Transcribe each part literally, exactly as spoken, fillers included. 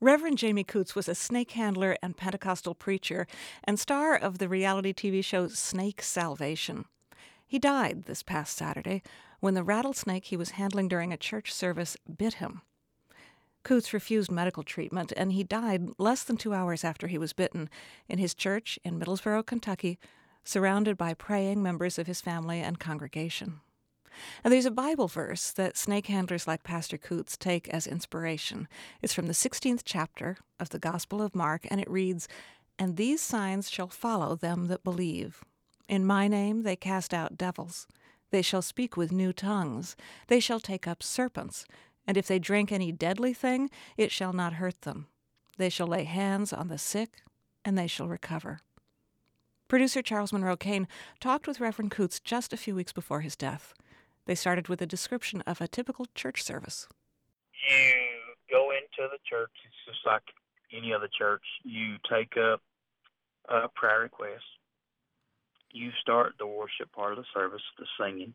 Reverend Jamie Coots was a snake handler and Pentecostal preacher and star of the reality T V show Snake Salvation. He died this past Saturday when the rattlesnake he was handling during a church service bit him. Coots refused medical treatment, and he died less than two hours after he was bitten in his church in Middlesboro, Kentucky, surrounded by praying members of his family and congregation. And there's a Bible verse that snake handlers like Pastor Coots take as inspiration. It's from the sixteenth chapter of the Gospel of Mark, and it reads, "And these signs shall follow them that believe. In my name they cast out devils. They shall speak with new tongues. They shall take up serpents. And if they drink any deadly thing, it shall not hurt them. They shall lay hands on the sick, and they shall recover." Producer Charles Monroe Kane talked with Reverend Coots just a few weeks before his death. They started with a description of a typical church service. You go into the church, it's just like any other church. You take up a prayer request. You start the worship part of the service, the singing.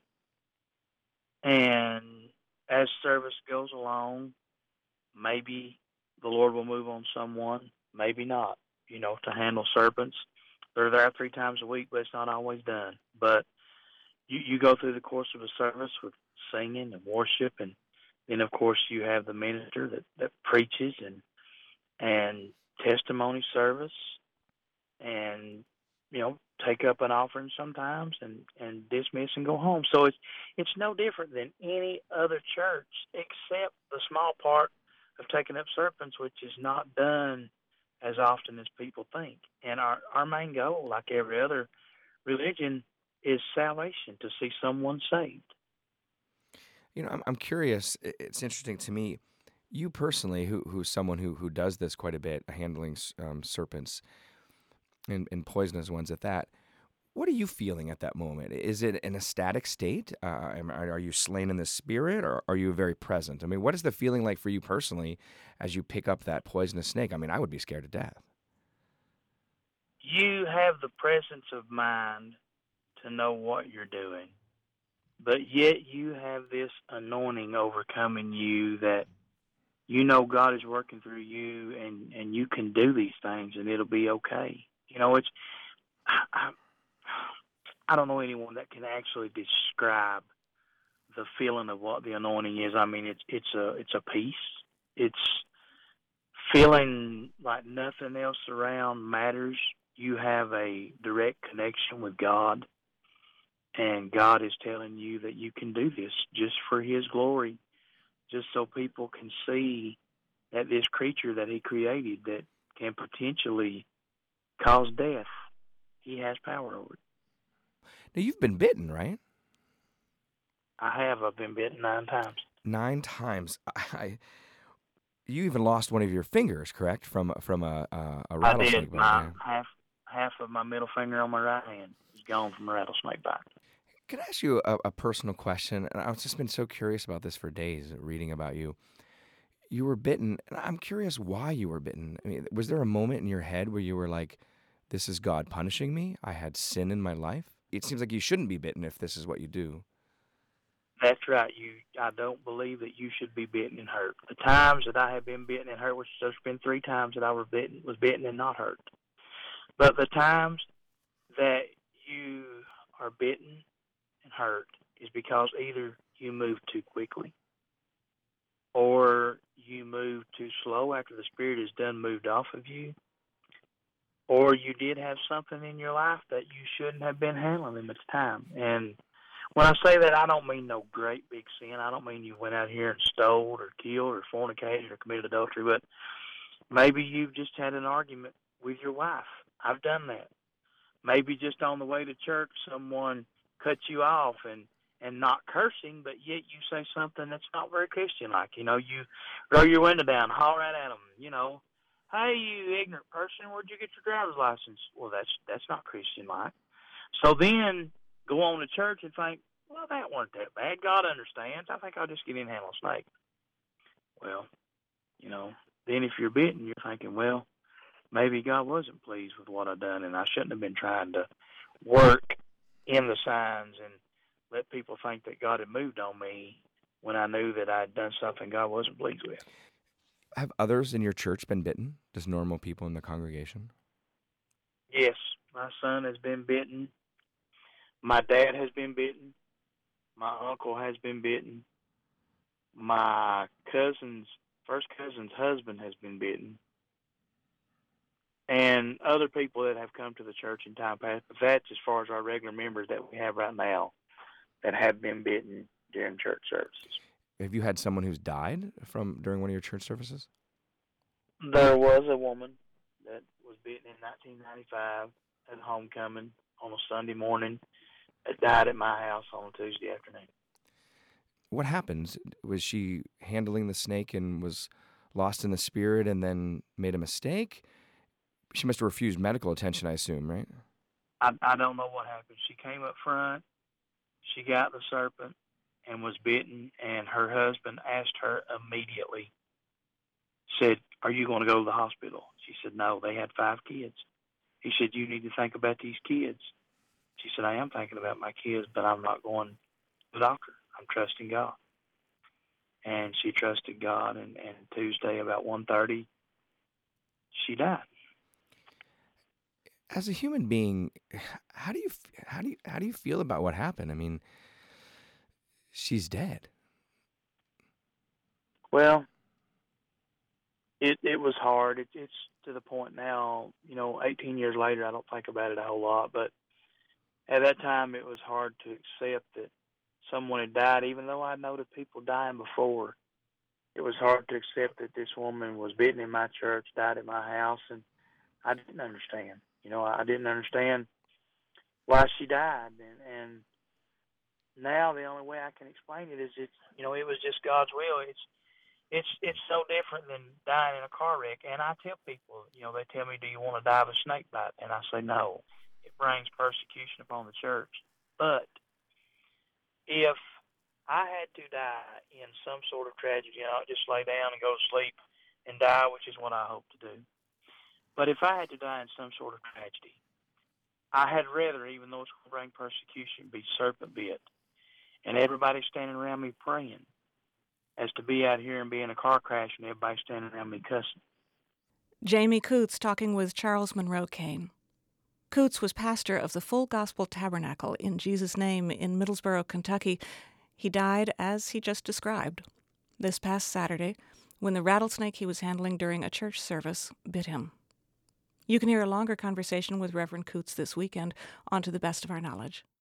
And as service goes along, maybe the Lord will move on someone, maybe not, you know, to handle serpents. They're there three times a week, but it's not always done. But you, you go through the course of a service with singing and worship, and then, of course, you have the minister that, that preaches and and testimony service and, you know, take up an offering sometimes and, and dismiss and go home. So it's it's no different than any other church except the small part of taking up serpents, which is not done as often as people think. And our, our main goal, like every other religion, is salvation, to see someone saved. You know, I'm I'm curious. It's interesting to me. You personally, who who's someone who who does this quite a bit, handling um, serpents and, and poisonous ones at that. What are you feeling at that moment? Is it an ecstatic state? Uh, am- are you slain in the spirit, or are you very present? I mean, what is the feeling like for you personally as you pick up that poisonous snake? I mean, I would be scared to death. You have the presence of mind to know what you're doing, but yet you have this anointing overcoming you that you know God is working through you, and, and you can do these things, and it'll be okay. You know, it's I, I, I don't know anyone that can actually describe the feeling of what the anointing is. I mean, it's it's a it's a peace. It's feeling like nothing else around matters. You have a direct connection with God, and God is telling you that you can do this just for His glory, just so people can see that this creature that He created that can potentially cause death, He has power over it. Now, you've been bitten, right? I have. I've been bitten nine times. Nine times. I, you even lost one of your fingers, correct? From from a a, a I rattlesnake did. bite. My Yeah. half half of my middle finger on my right hand is gone from a rattlesnake bite. Can I ask you a, a personal question? And I've just been so curious about this for days, reading about you. You were bitten, and I'm curious why you were bitten. I mean, was there a moment in your head where you were like, "This is God punishing me. I had sin in my life"? It seems like you shouldn't be bitten if this is what you do. That's right. You, I don't believe that you should be bitten and hurt. The times that I have been bitten and hurt, which there's been three times that I was bitten, was bitten and not hurt. But the times that you are bitten and hurt is because either you move too quickly, or you move too slow after the spirit is done moved off of you, or you did have something in your life that you shouldn't have been handling at the time. And when I say that, I don't mean no great big sin. I don't mean you went out here and stole or killed or fornicated or committed adultery, but maybe you've just had an argument with your wife. I've done that. Maybe just on the way to church, someone cut you off, and, and not cursing, but yet you say something that's not very Christian-like. You know, you roll your window down, holler right at them, you know, "Hey, you ignorant person, where'd you get your driver's license?" Well, that's that's not Christian-like. So then go on to church and think, well, that weren't that bad. God understands. I think I'll just get in and handle a snake. Well, you know, then if you're bitten, you're thinking, well, maybe God wasn't pleased with what I've done, and I shouldn't have been trying to work in the signs and let people think that God had moved on me when I knew that I had done something God wasn't pleased with. Have others in your church been bitten? Just normal people in the congregation? Yes, my son has been bitten. My dad has been bitten. My uncle has been bitten. My cousin's, first cousin's husband has been bitten. And other people that have come to the church in time past. But that's as far as our regular members that we have right now that have been bitten during church services. Have you had someone who's died from during one of your church services? There was a woman that was bitten in nineteen ninety-five at homecoming on a Sunday morning that died at my house on a Tuesday afternoon. What happened? Was she handling the snake and was lost in the spirit and then made a mistake? She must have refused medical attention, I assume, right? I, I don't know what happened. She came up front, she got the serpent and was bitten, and her husband asked her immediately, said, "Are you going to go to the hospital?" She said, "No, they had five kids." He said, "You need to think about these kids." She said, "I am thinking about my kids, but I'm not going to the doctor. I'm trusting God." And she trusted God, and, and Tuesday about one thirty, she died. As a human being, how do you how do you how do you feel about what happened? I mean, she's dead. Well, it it was hard. It, it's to the point now, you know, eighteen years later, I don't think about it a whole lot. But at that time, it was hard to accept that someone had died, even though I noted people dying before. It was hard to accept that this woman was bitten in my church, died at my house, and I didn't understand. You know, I didn't understand why she died, and, and now the only way I can explain it is it's, you know, it was just God's will. It's it's it's so different than dying in a car wreck. And I tell people, you know, they tell me, "Do you want to die of a snake bite?" And I say, "No. It brings persecution upon the church." But if I had to die in some sort of tragedy, I'll just lay down and go to sleep and die, which is what I hope to do. But if I had to die in some sort of tragedy, I had rather, even though it's going to bring persecution, be serpent bit, and everybody standing around me praying, as to be out here and be in a car crash and everybody standing around me cussing. Jamie Coots talking with Charles Monroe Kane. Coots was pastor of the Full Gospel Tabernacle in Jesus' Name in Middlesboro, Kentucky. He died as he just described, this past Saturday, when the rattlesnake he was handling during a church service bit him. You can hear a longer conversation with Reverend Coots this weekend on To the Best of Our Knowledge.